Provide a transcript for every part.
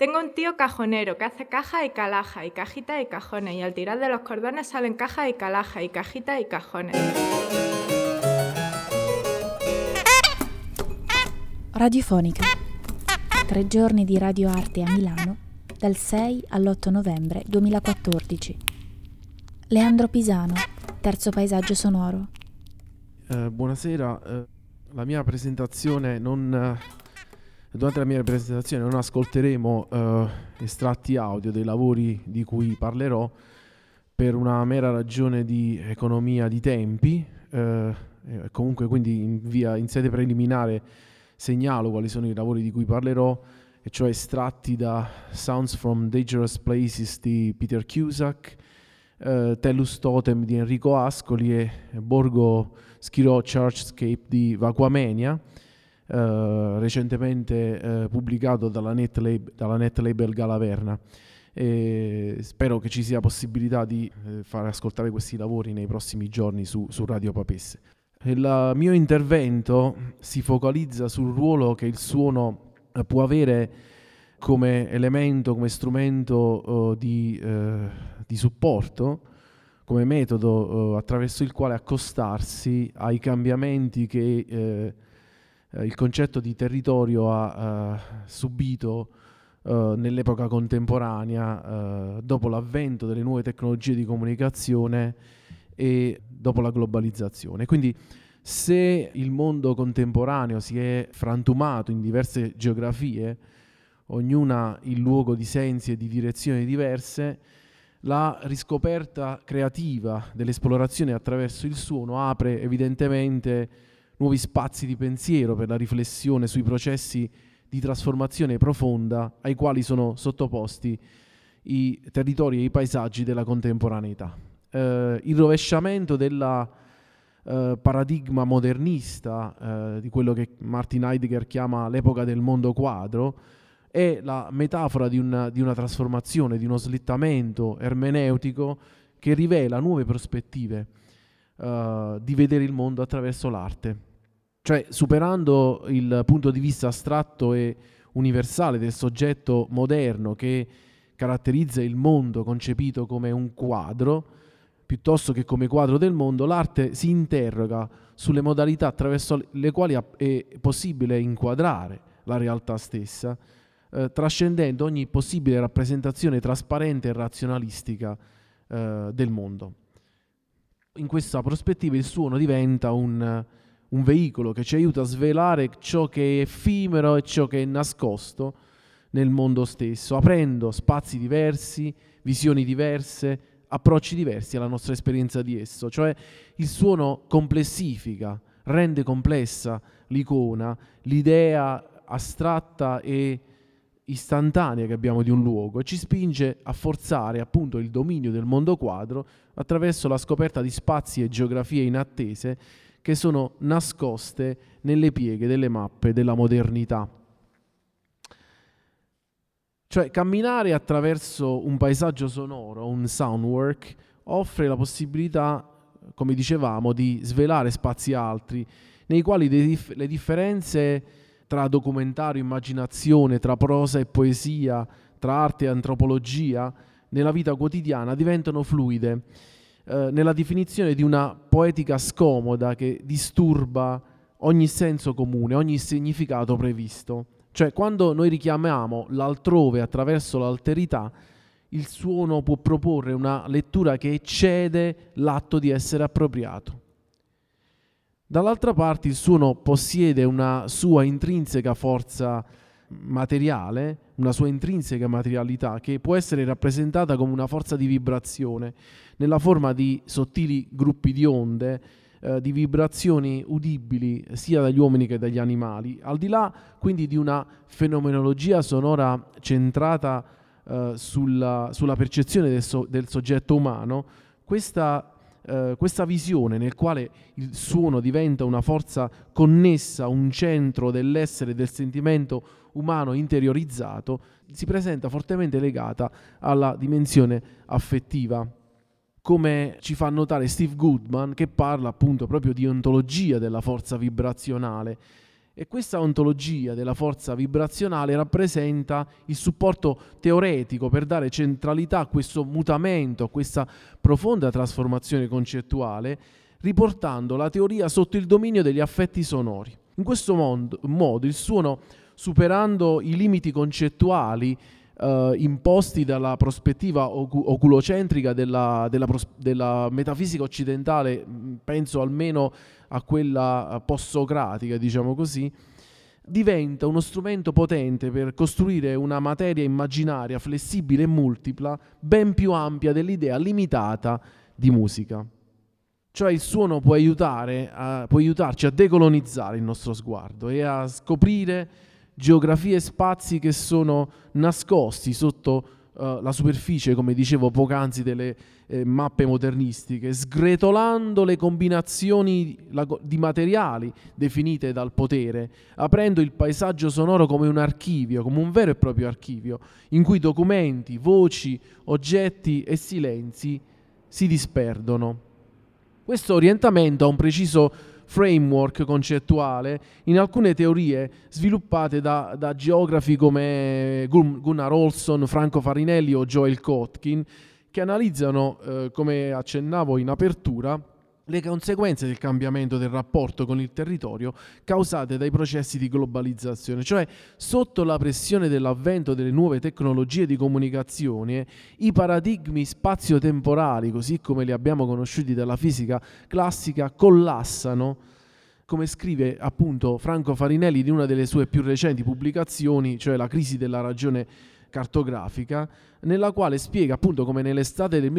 Tengo un tío cajonero que hace caja y calaja, y cajita y cajones, y al tirar de los cordones salen caja y calaja, y cajita y cajones. Radiofonica. 3 giorni di Radio Arte a Milano, dal 6 all'8 novembre 2014. Leandro Pisano, terzo paesaggio sonoro. Buonasera, la mia presentazione durante la mia presentazione non ascolteremo estratti audio dei lavori di cui parlerò per una mera ragione di economia di tempi. Comunque quindi in sede preliminare segnalo quali sono i lavori di cui parlerò, e cioè estratti da Sounds from Dangerous Places di Peter Cusack, Tellus Totem di Enrico Ascoli e Borgo Schirò Churchscape di Vacuamenia, recentemente pubblicato dalla net label Galaverna. Spero che ci sia possibilità di far ascoltare questi lavori nei prossimi giorni su Radio Papesse. Il mio intervento si focalizza sul ruolo che il suono può avere come elemento, come strumento di supporto, come metodo attraverso il quale accostarsi ai cambiamenti che il concetto di territorio ha subito nell'epoca contemporanea, dopo l'avvento delle nuove tecnologie di comunicazione e dopo la globalizzazione. Quindi se il mondo contemporaneo si è frantumato in diverse geografie, ognuna in luogo di sensi e di direzioni diverse, la riscoperta creativa dell'esplorazione attraverso il suono apre evidentemente nuovi spazi di pensiero per la riflessione sui processi di trasformazione profonda ai quali sono sottoposti i territori e i paesaggi della contemporaneità. Il rovesciamento del paradigma modernista, di quello che Martin Heidegger chiama l'epoca del mondo quadro, è la metafora di una trasformazione, di uno slittamento ermeneutico che rivela nuove prospettive di vedere il mondo attraverso l'arte. Cioè, superando il punto di vista astratto e universale del soggetto moderno che caratterizza il mondo concepito come un quadro, piuttosto che come quadro del mondo, l'arte si interroga sulle modalità attraverso le quali è possibile inquadrare la realtà stessa, trascendendo ogni possibile rappresentazione trasparente e razionalistica del mondo. In questa prospettiva il suono diventa un veicolo che ci aiuta a svelare ciò che è effimero e ciò che è nascosto nel mondo stesso, aprendo spazi diversi, visioni diverse, approcci diversi alla nostra esperienza di esso. Cioè il suono complessifica, rende complessa l'icona, l'idea astratta e istantanea che abbiamo di un luogo, e ci spinge a forzare appunto il dominio del mondo quadro attraverso la scoperta di spazi e geografie inattese che sono nascoste nelle pieghe delle mappe della modernità. Cioè, camminare attraverso un paesaggio sonoro, un soundwork, offre la possibilità, come dicevamo, di svelare spazi altri, nei quali le differenze tra documentario e immaginazione, tra prosa e poesia, tra arte e antropologia, nella vita quotidiana diventano fluide, nella definizione di una poetica scomoda che disturba ogni senso comune, ogni significato previsto. Cioè, quando noi richiamiamo l'altrove attraverso l'alterità, il suono può proporre una lettura che eccede l'atto di essere appropriato. Dall'altra parte il suono possiede una sua intrinseca forza materiale, una sua intrinseca materialità che può essere rappresentata come una forza di vibrazione nella forma di sottili gruppi di onde, di vibrazioni udibili sia dagli uomini che dagli animali, al di là quindi di una fenomenologia sonora centrata sulla percezione del soggetto umano. Questa visione nel quale il suono diventa una forza connessa, un centro dell'essere e del sentimento umano interiorizzato, si presenta fortemente legata alla dimensione affettiva, come ci fa notare Steve Goodman, che parla appunto proprio di ontologia della forza vibrazionale E questa ontologia della forza vibrazionale rappresenta il supporto teoretico per dare centralità a questo mutamento, a questa profonda trasformazione concettuale, riportando la teoria sotto il dominio degli affetti sonori. In questo modo il suono, superando i limiti concettuali imposti dalla prospettiva oculocentrica della metafisica occidentale, penso almeno a quella post-socratica, diciamo così, diventa uno strumento potente per costruire una materia immaginaria, flessibile e multipla, ben più ampia dell'idea limitata di musica. Cioè il suono può aiutarci a decolonizzare il nostro sguardo e a scoprire geografie e spazi che sono nascosti sotto la superficie, come dicevo poc'anzi, delle mappe modernistiche, sgretolando le combinazioni di materiali definite dal potere, aprendo il paesaggio sonoro come un archivio, come un vero e proprio archivio, in cui documenti, voci, oggetti e silenzi si disperdono. Questo orientamento ha un preciso framework concettuale in alcune teorie sviluppate da geografi come Gunnar Olsson, Franco Farinelli o Joel Kotkin, che analizzano, come accennavo in apertura, le conseguenze del cambiamento del rapporto con il territorio causate dai processi di globalizzazione, cioè sotto la pressione dell'avvento delle nuove tecnologie di comunicazione, i paradigmi spazio-temporali, così come li abbiamo conosciuti dalla fisica classica, collassano, come scrive appunto Franco Farinelli in una delle sue più recenti pubblicazioni, cioè La crisi della ragione cartografica, nella quale spiega appunto come nell'estate del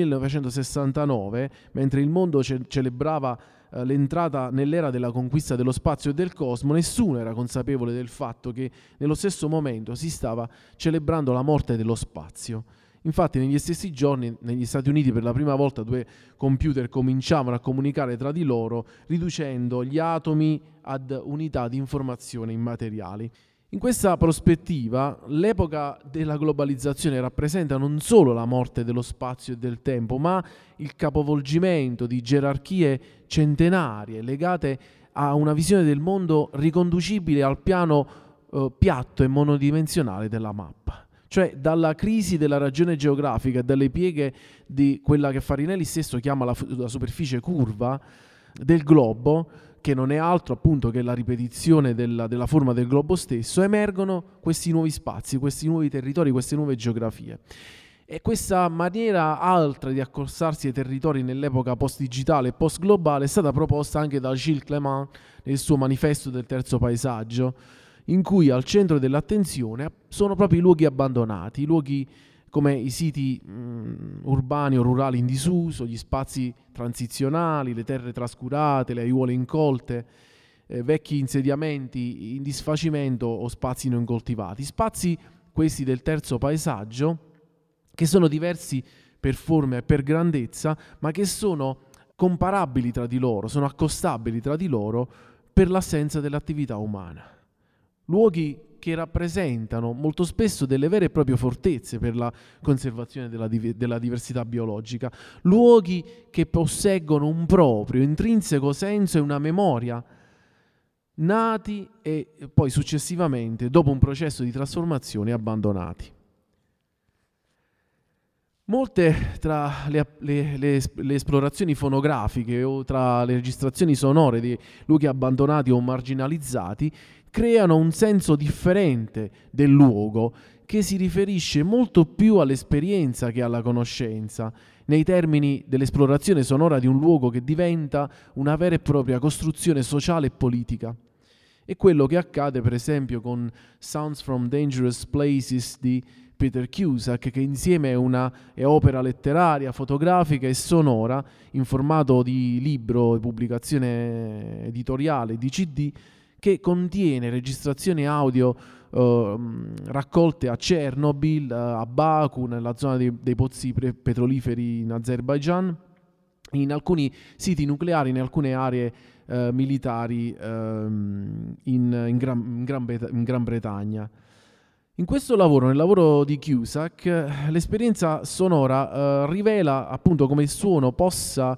1969, mentre il mondo celebrava l'entrata nell'era della conquista dello spazio e del cosmo, nessuno era consapevole del fatto che nello stesso momento si stava celebrando la morte dello spazio. Infatti negli stessi giorni negli Stati Uniti per la prima volta 2 computer cominciavano a comunicare tra di loro, riducendo gli atomi ad unità di informazione immateriali. In questa prospettiva, l'epoca della globalizzazione rappresenta non solo la morte dello spazio e del tempo, ma il capovolgimento di gerarchie centenarie legate a una visione del mondo riconducibile al piano piatto e monodimensionale della mappa. Cioè dalla crisi della ragione geografica e dalle pieghe di quella che Farinelli stesso chiama la superficie curva del globo, che non è altro appunto che la ripetizione della forma del globo stesso, emergono questi nuovi spazi, questi nuovi territori, queste nuove geografie. E questa maniera altra di accostarsi ai territori nell'epoca post-digitale e post-globale è stata proposta anche da Gilles Clément nel suo manifesto del terzo paesaggio, in cui al centro dell'attenzione sono proprio i luoghi abbandonati, i luoghi come i siti urbani o rurali in disuso, gli spazi transizionali, le terre trascurate, le aiuole incolte, vecchi insediamenti in disfacimento o spazi non coltivati. Spazi questi del terzo paesaggio che sono diversi per forma e per grandezza, ma che sono comparabili tra di loro, sono accostabili tra di loro per l'assenza dell'attività umana. Luoghi che rappresentano molto spesso delle vere e proprie fortezze per la conservazione della diversità biologica, luoghi che posseggono un proprio intrinseco senso e una memoria, nati e poi successivamente, dopo un processo di trasformazione, abbandonati. Molte tra le esplorazioni fonografiche o tra le registrazioni sonore di luoghi abbandonati o marginalizzati creano un senso differente del luogo che si riferisce molto più all'esperienza che alla conoscenza, nei termini dell'esplorazione sonora di un luogo che diventa una vera e propria costruzione sociale e politica. È quello che accade per esempio con Sounds from Dangerous Places di Peter Cusack, che insieme è opera letteraria, fotografica e sonora in formato di libro, pubblicazione editoriale, di CD, che contiene registrazioni audio raccolte a Chernobyl, a Baku, nella zona dei pozzi petroliferi in Azerbaijan, in alcuni siti nucleari, in alcune aree militari in Gran Bretagna. In questo lavoro, nel lavoro di Cusack, l'esperienza sonora rivela appunto come il suono possa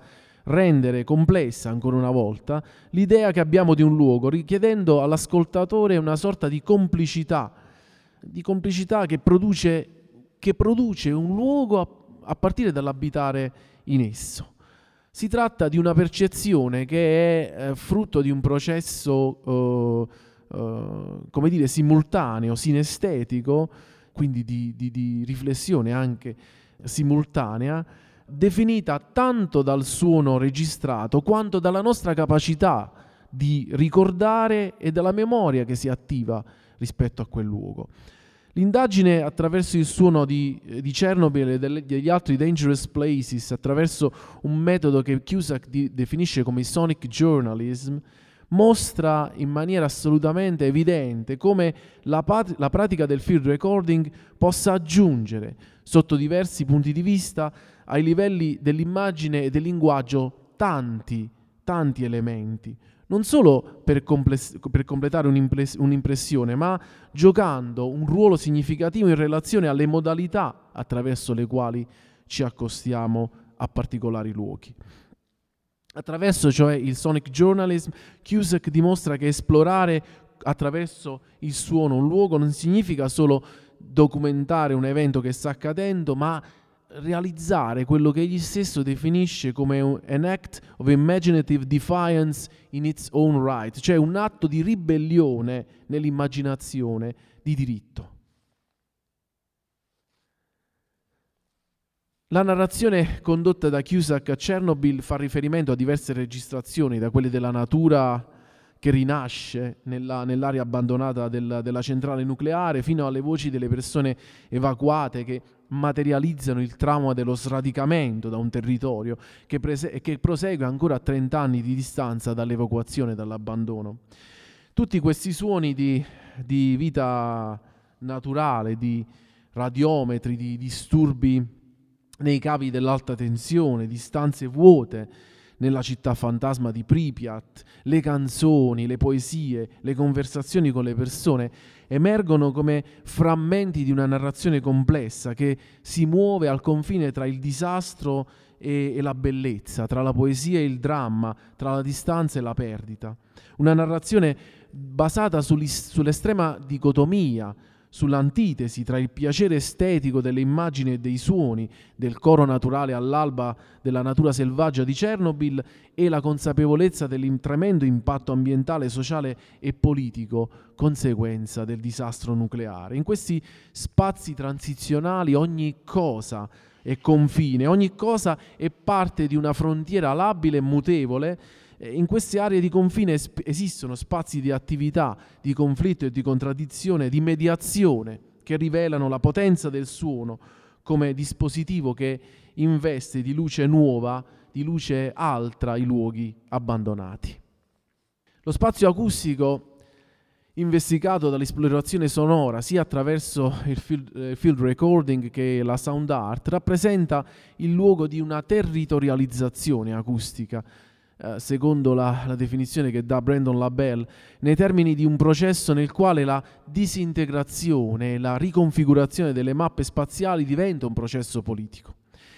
rendere complessa ancora una volta l'idea che abbiamo di un luogo, richiedendo all'ascoltatore una sorta di complicità che produce un luogo a partire dall'abitare in esso. Si tratta di una percezione che è frutto di un processo simultaneo, sinestetico, quindi di riflessione anche simultanea, definita tanto dal suono registrato quanto dalla nostra capacità di ricordare e dalla memoria che si attiva rispetto a quel luogo. L'indagine attraverso il suono di Chernobyl e degli altri dangerous places, attraverso un metodo che Cusack definisce come sonic journalism, mostra in maniera assolutamente evidente come la pratica del field recording possa aggiungere, sotto diversi punti di vista, ai livelli dell'immagine e del linguaggio tanti elementi, non solo per completare un'impressione, ma giocando un ruolo significativo in relazione alle modalità attraverso le quali ci accostiamo a particolari luoghi. Attraverso, cioè, il sonic journalism, Cusack dimostra che esplorare attraverso il suono un luogo non significa solo documentare un evento che sta accadendo, ma realizzare quello che egli stesso definisce come an act of imaginative defiance in its own right, cioè un atto di ribellione nell'immaginazione di diritto. La narrazione condotta da Cusack a Chernobyl fa riferimento a diverse registrazioni, da quelle della natura che rinasce nell'area abbandonata della centrale nucleare, fino alle voci delle persone evacuate che materializzano il trauma dello sradicamento da un territorio che prosegue ancora a 30 anni di distanza dall'evacuazione e dall'abbandono. Tutti questi suoni di vita naturale, di radiometri, di disturbi nei cavi dell'alta tensione, di stanze vuote nella città fantasma di Pripyat, le canzoni, le poesie, le conversazioni con le persone emergono come frammenti di una narrazione complessa che si muove al confine tra il disastro e la bellezza, tra la poesia e il dramma, tra la distanza e la perdita. Una narrazione basata sull'estrema dicotomia, sull'antitesi tra il piacere estetico delle immagini e dei suoni, del coro naturale all'alba della natura selvaggia di Chernobyl e la consapevolezza del tremendo impatto ambientale, sociale e politico conseguenza del disastro nucleare. In questi spazi transizionali ogni cosa è confine, ogni cosa è parte di una frontiera labile e mutevole. In queste aree di confine esistono spazi di attività, di conflitto e di contraddizione, di mediazione, che rivelano la potenza del suono come dispositivo che investe di luce nuova, di luce altra i luoghi abbandonati. Lo spazio acustico investigato dall'esplorazione sonora sia attraverso il field recording che la sound art rappresenta il luogo di una territorializzazione acustica, secondo la definizione che dà Brandon LaBelle, nei termini di un processo nel quale la disintegrazione e la riconfigurazione delle mappe spaziali diventa un processo politico.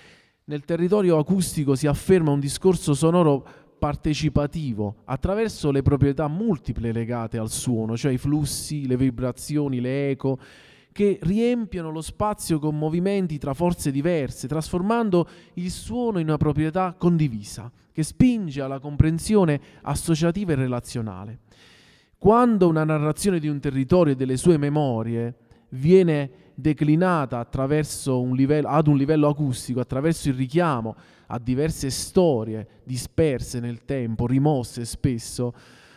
Nel territorio acustico si afferma un discorso sonoro partecipativo attraverso le proprietà multiple legate al suono, cioè i flussi, le vibrazioni, le eco, che riempiono lo spazio con movimenti tra forze diverse, trasformando il suono in una proprietà condivisa, che spinge alla comprensione associativa e relazionale. Quando una narrazione di un territorio e delle sue memorie viene declinata attraverso ad un livello acustico, attraverso il richiamo a diverse storie disperse nel tempo, rimosse spesso,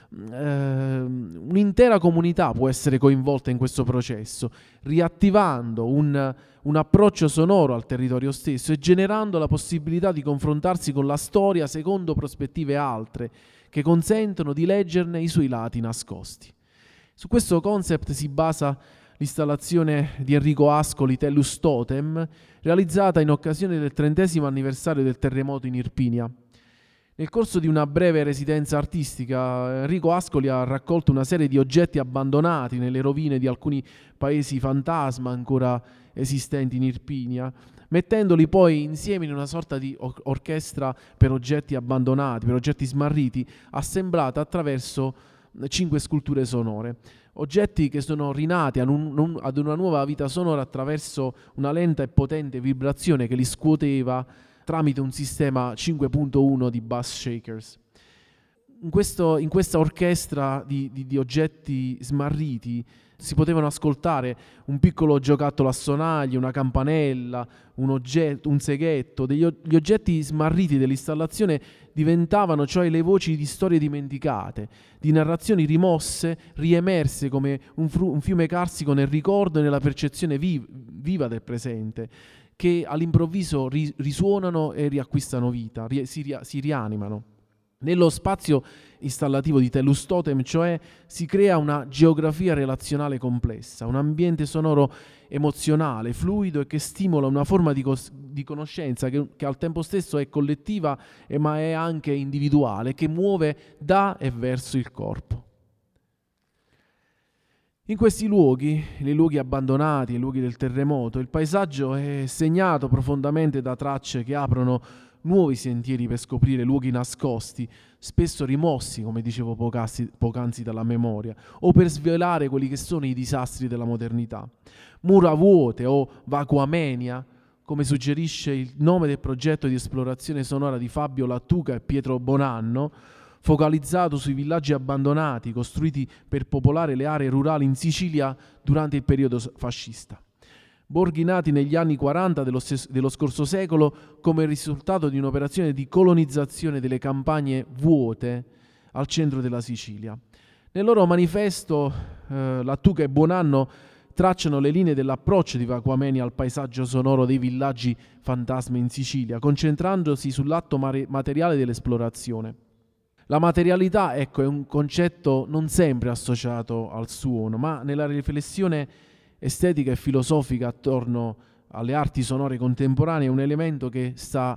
un'intera comunità può essere coinvolta in questo processo, riattivando un approccio sonoro al territorio stesso e generando la possibilità di confrontarsi con la storia secondo prospettive altre che consentono di leggerne i suoi lati nascosti. Su questo concept si basa l'installazione di Enrico Ascoli Tellus Totem, realizzata in occasione del 30° anniversario del terremoto in Irpinia. Nel corso di una breve residenza artistica, Enrico Ascoli ha raccolto una serie di oggetti abbandonati nelle rovine di alcuni paesi fantasma ancora esistenti in Irpinia, mettendoli poi insieme in una sorta di orchestra per oggetti abbandonati, per oggetti smarriti, assemblata attraverso 5 sculture sonore. Oggetti che sono rinati ad una nuova vita sonora attraverso una lenta e potente vibrazione che li scuoteva tramite un sistema 5.1 di bass shakers. In questa orchestra di oggetti smarriti si potevano ascoltare un piccolo giocattolo a sonagli, una campanella, un seghetto. Gli oggetti smarriti dell'installazione diventavano cioè le voci di storie dimenticate, di narrazioni rimosse, riemerse come un fiume carsico nel ricordo e nella percezione viva del presente, che all'improvviso risuonano e riacquistano vita, si rianimano. Nello spazio installativo di Tellus Totem, cioè, si crea una geografia relazionale complessa, un ambiente sonoro emozionale, fluido e che stimola una forma di conoscenza che al tempo stesso è collettiva ma è anche individuale, che muove da e verso il corpo. In questi luoghi, nei luoghi abbandonati, nei luoghi del terremoto, il paesaggio è segnato profondamente da tracce che aprono nuovi sentieri per scoprire luoghi nascosti, spesso rimossi, come dicevo poc'anzi, dalla memoria, o per svelare quelli che sono i disastri della modernità. Mura vuote o vacuamenia, come suggerisce il nome del progetto di esplorazione sonora di Fabio Lattuca e Pietro Bonanno, focalizzato sui villaggi abbandonati costruiti per popolare le aree rurali in Sicilia durante il periodo fascista. Borghi nati negli anni 40 dello scorso secolo come risultato di un'operazione di colonizzazione delle campagne vuote al centro della Sicilia. Nel loro manifesto Lattuca e Bonanno tracciano le linee dell'approccio di Vacuamenia al paesaggio sonoro dei villaggi fantasma in Sicilia, concentrandosi sull'atto materiale dell'esplorazione. La materialità, è un concetto non sempre associato al suono, ma nella riflessione estetica e filosofica attorno alle arti sonore contemporanee è un elemento che sta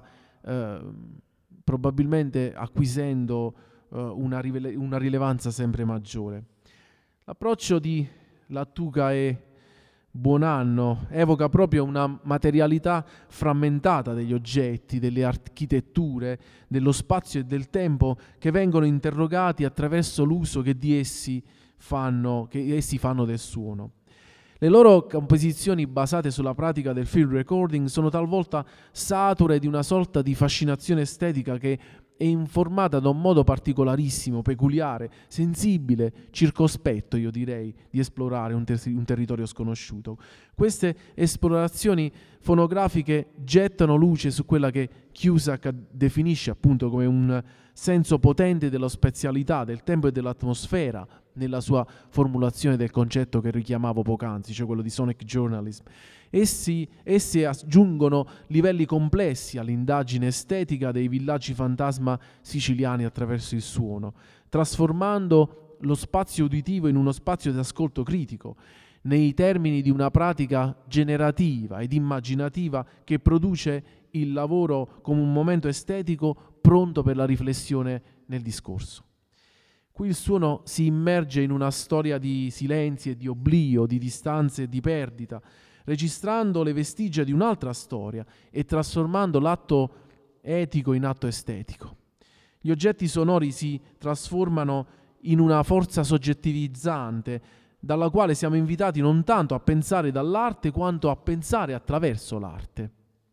probabilmente acquisendo una rilevanza sempre maggiore. L'approccio di Lattuca e Bonanno evoca proprio una materialità frammentata degli oggetti, delle architetture, dello spazio e del tempo che vengono interrogati attraverso l'uso che essi fanno del suono. Le loro composizioni basate sulla pratica del field recording sono talvolta sature di una sorta di fascinazione estetica che è informata da un modo particolarissimo, peculiare, sensibile, circospetto, io direi, di esplorare un territorio sconosciuto. Queste esplorazioni fonografiche gettano luce su quella che Cusack definisce appunto come un senso potente della spazialità, del tempo e dell'atmosfera, nella sua formulazione del concetto che richiamavo poc'anzi, cioè quello di sonic journalism. Essi aggiungono livelli complessi all'indagine estetica dei villaggi fantasma siciliani attraverso il suono, trasformando lo spazio uditivo in uno spazio di ascolto critico, nei termini di una pratica generativa ed immaginativa che produce il lavoro come un momento estetico pronto per la riflessione nel discorso. Qui il suono si immerge in una storia di silenzi e di oblio, di distanze e di perdita, registrando le vestigia di un'altra storia e trasformando l'atto etico in atto estetico. Gli oggetti sonori si trasformano in una forza soggettivizzante, dalla quale siamo invitati non tanto a pensare dall'arte quanto a pensare attraverso l'arte.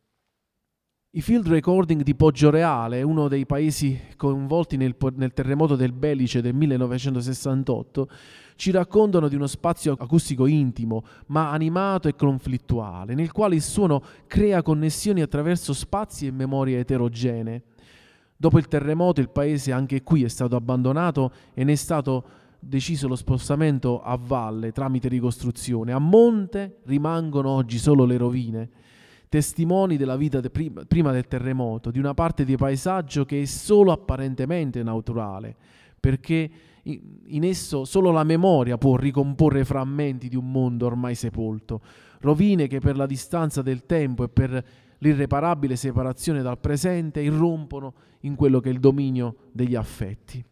I field recording di Poggioreale, uno dei paesi coinvolti nel terremoto del Belice del 1968, ci raccontano di uno spazio acustico intimo, ma animato e conflittuale, nel quale il suono crea connessioni attraverso spazi e memorie eterogenee. Dopo il terremoto il paese anche qui è stato abbandonato e ne è stato deciso lo spostamento a valle tramite ricostruzione. A monte rimangono oggi solo le rovine, testimoni della vita prima del terremoto, di una parte di paesaggio che è solo apparentemente naturale, perché in esso solo la memoria può ricomporre frammenti di un mondo ormai sepolto, rovine che per la distanza del tempo e per l'irreparabile separazione dal presente irrompono in quello che è il dominio degli affetti.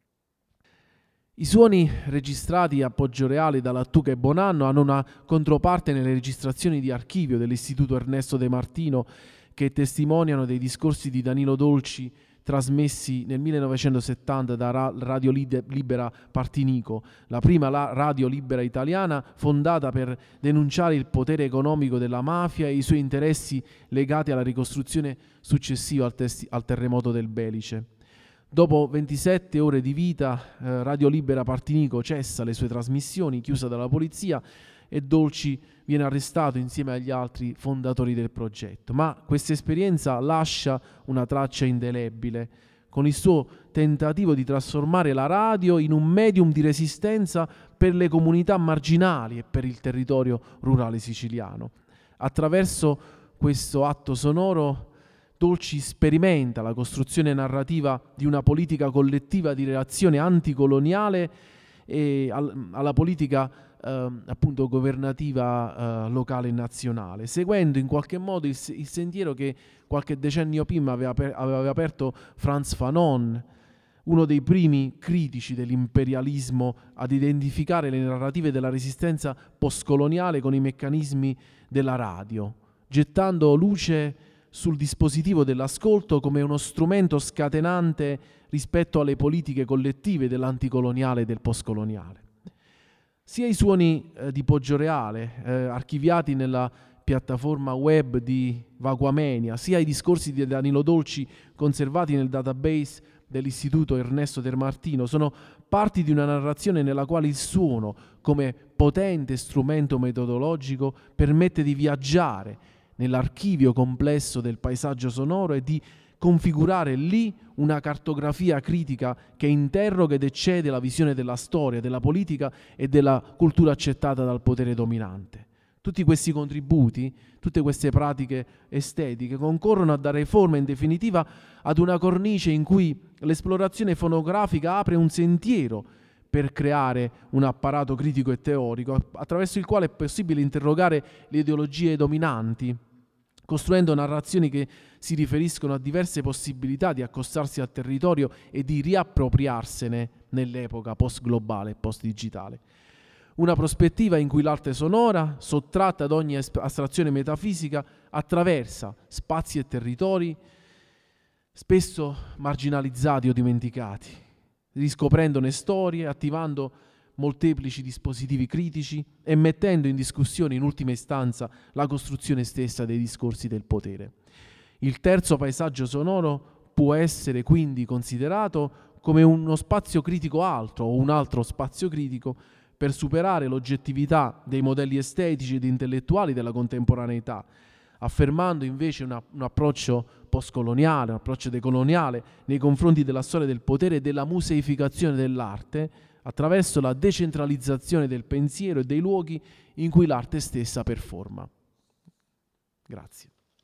I suoni registrati a Poggioreale da Lattuca e Bonanno hanno una controparte nelle registrazioni di archivio dell'Istituto Ernesto De Martino, che testimoniano dei discorsi di Danilo Dolci trasmessi nel 1970 da Radio Libera Partinico, la prima radio libera italiana fondata per denunciare il potere economico della mafia e i suoi interessi legati alla ricostruzione successiva al terremoto del Belice. Dopo 27 ore di vita, Radio Libera Partinico cessa le sue trasmissioni, chiusa dalla polizia, e Dolci viene arrestato insieme agli altri fondatori del progetto. Ma questa esperienza lascia una traccia indelebile, con il suo tentativo di trasformare la radio in un medium di resistenza per le comunità marginali e per il territorio rurale siciliano. Attraverso questo atto sonoro Dolci sperimenta la costruzione narrativa di una politica collettiva di reazione anticoloniale e alla politica appunto governativa locale e nazionale, seguendo in qualche modo il sentiero che qualche decennio prima aveva aperto Frantz Fanon, uno dei primi critici dell'imperialismo, ad identificare le narrative della resistenza postcoloniale con i meccanismi della radio, gettando luce sul dispositivo dell'ascolto come uno strumento scatenante rispetto alle politiche collettive dell'anticoloniale e del postcoloniale. Sia i suoni di Poggioreale, archiviati nella piattaforma web di Vaguamenia, sia i discorsi di Danilo Dolci conservati nel database dell'Istituto Ernesto De Martino sono parti di una narrazione nella quale il suono, come potente strumento metodologico, permette di viaggiare nell'archivio complesso del paesaggio sonoro e di configurare lì una cartografia critica che interroga ed eccede la visione della storia, della politica e della cultura accettata dal potere dominante. Tutti questi contributi, tutte queste pratiche estetiche concorrono a dare forma in definitiva ad una cornice in cui l'esplorazione fonografica apre un sentiero per creare un apparato critico e teorico attraverso il quale è possibile interrogare le ideologie dominanti, costruendo narrazioni che si riferiscono a diverse possibilità di accostarsi al territorio e di riappropriarsene nell'epoca post-globale e post-digitale. Una prospettiva in cui l'arte sonora, sottratta ad ogni astrazione metafisica, attraversa spazi e territori spesso marginalizzati o dimenticati, riscoprendone storie, attivando molteplici dispositivi critici e mettendo in discussione in ultima istanza la costruzione stessa dei discorsi del potere. Il terzo paesaggio sonoro può essere quindi considerato come uno spazio critico altro o un altro spazio critico per superare l'oggettività dei modelli estetici ed intellettuali della contemporaneità, affermando invece un approccio postcoloniale, un approccio decoloniale nei confronti della storia del potere e della museificazione dell'arte, attraverso la decentralizzazione del pensiero e dei luoghi in cui l'arte stessa performa. Grazie.